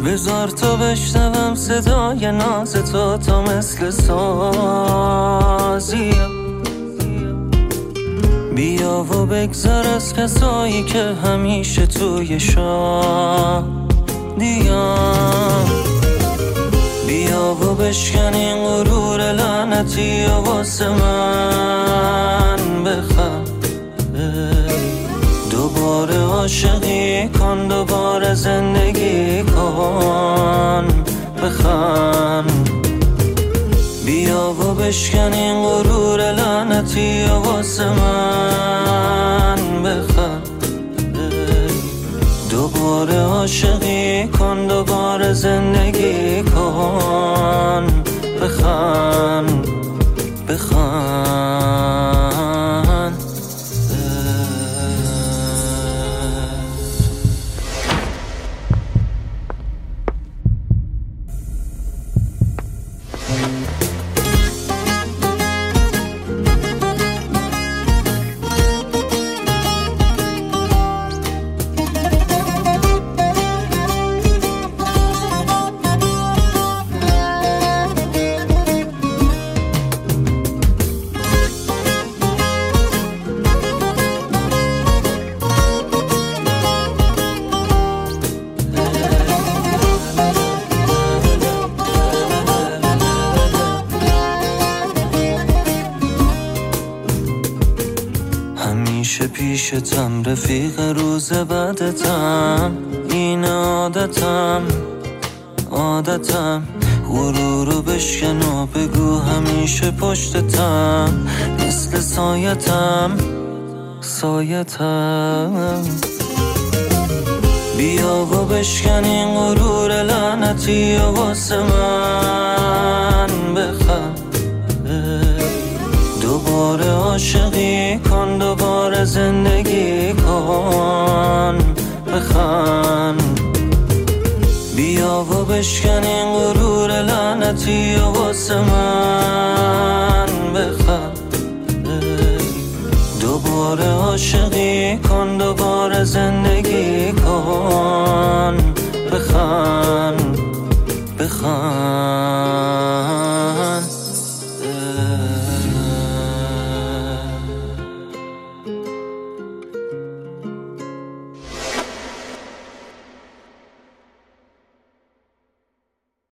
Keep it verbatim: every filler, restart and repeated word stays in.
بذار تا بشنوم صدای ناز تو تا مثل سازیم. بیا و بگذر از کسایی که همیشه توی شادیم. بیا و بشکن این غرور لعنتی و واسه من بخند. دوباره عاشقی کن، دوباره زندگی کن، بخند. بیا و بشکن این غرور لعنتی و واسه من بخند. دوباره عاشقی کن، دوباره زندگی کن، بخند، بخند. همیشه پیشتم، رفیق روز بعدتم. این عادتم، عادتم. غرورو بشکن و بگو همیشه پشتتم، مثل سایتم، سایتم. بیا و بشکن این غرور لعنتی و واسه من بخند. دوباره عاشقی کن، دوباره زندگی کن، بخند. بیا و بشکن این غرور لعنتی و واسه من بخند. دوباره عاشقی کن، دوباره زندگی کن، بخند، بخند.